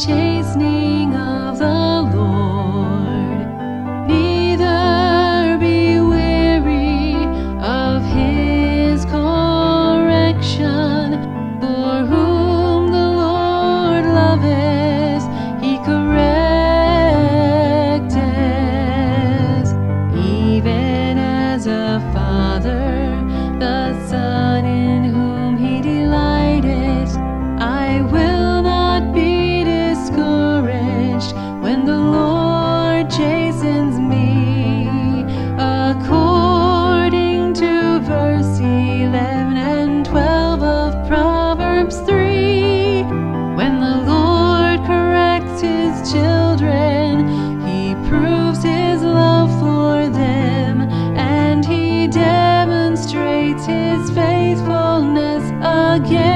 chastening of the Lord, neither be weary of his correction. For whom the Lord loveth, he correcteth, even as a father the son in whom he delighteth. I will not be discouraged when the Lord chastens me, according to verse 11 and 12 of Proverbs 3. When the Lord corrects his children, he proves his love for them, and he demonstrates his faithfulness again.